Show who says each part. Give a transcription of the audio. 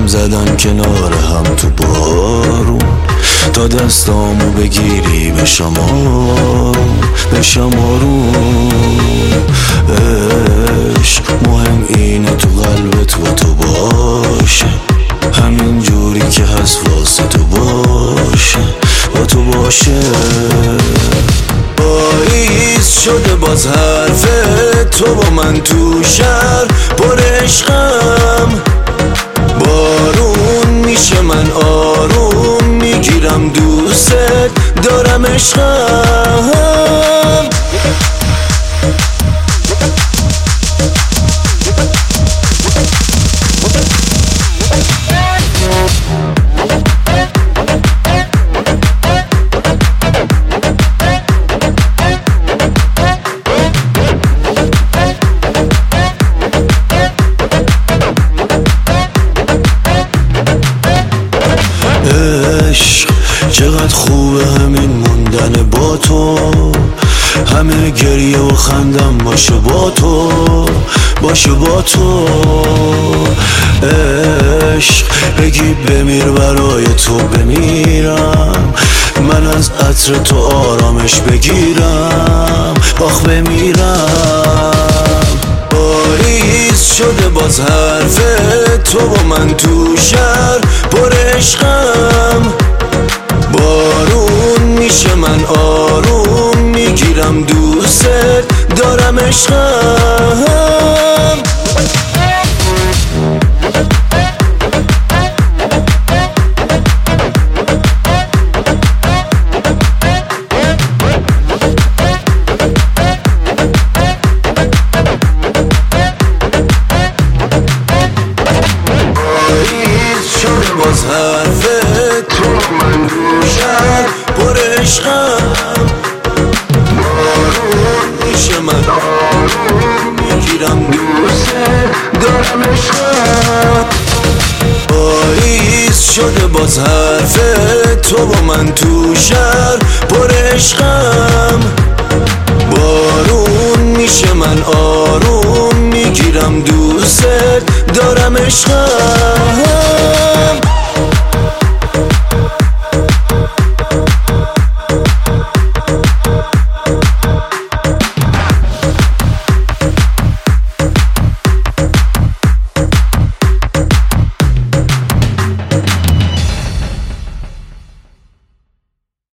Speaker 1: دم زدن کنار هم تو بارون، تا دستامو بگیری بشم آروم عشق مهم اینه تو قلبت با تو باشه، همین جوری که هست واسه تو باشه، با تو باشه. پاییز شده باز حرف تو با من تو شهر پر عشقم، بارون میشه من آروم میگیرم دوست دارم عشقم. عشق چقدر خوبه همین موندن با تو، همه گریه و خندم باشه با تو، باشه با تو. عشق بگی بمیر برای تو بمیرم، من از عطر تو آرامش بگیرم، آخ بمیرم. پاییز شده باز حرف تو با من تو شهر پر عشقم، بارون میشه من آروم میگیرم دوست دارم عشقم. باز حرف تو من دوشم پر عشقم، بارون میشه من آروم میگیرم دوست دارم عشقم. پاییز شده باز حرف تو با من تو شهر پر عشقم، بارون میشه من آروم میگیرم دوست دارم عشقم.